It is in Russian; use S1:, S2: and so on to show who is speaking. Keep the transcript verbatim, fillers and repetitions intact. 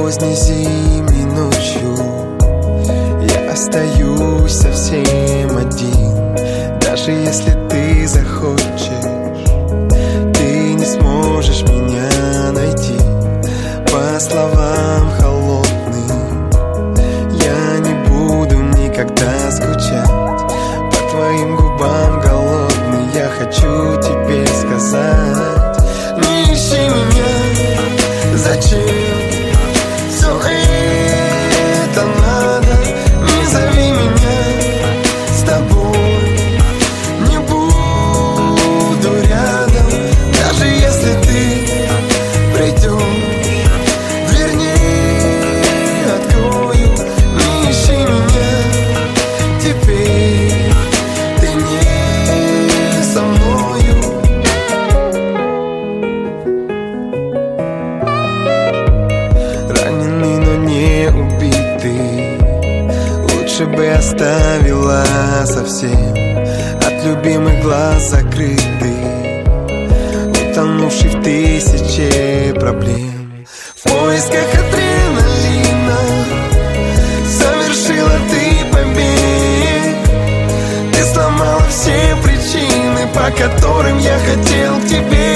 S1: поздней зимней ночью я остаюсь совсем один. Даже если ты захочешь, ты не сможешь меня найти. По словам холодным я не буду никогда скучать. По твоим губам голодный я хочу тебе сказать: не ищи меня, зачем все это надо? Не зови меня с тобой, не буду рядом. Даже если ты придешь, дверь не открою. Не ищи меня теперь, ты не со мною. Раненый, но не убитый, лучше бы оставила совсем от любимых глаз закрытый, утонувший в тысяче проблем. В поисках адреналина совершила ты побег. Ты сломала все причины, по которым я хотел к тебе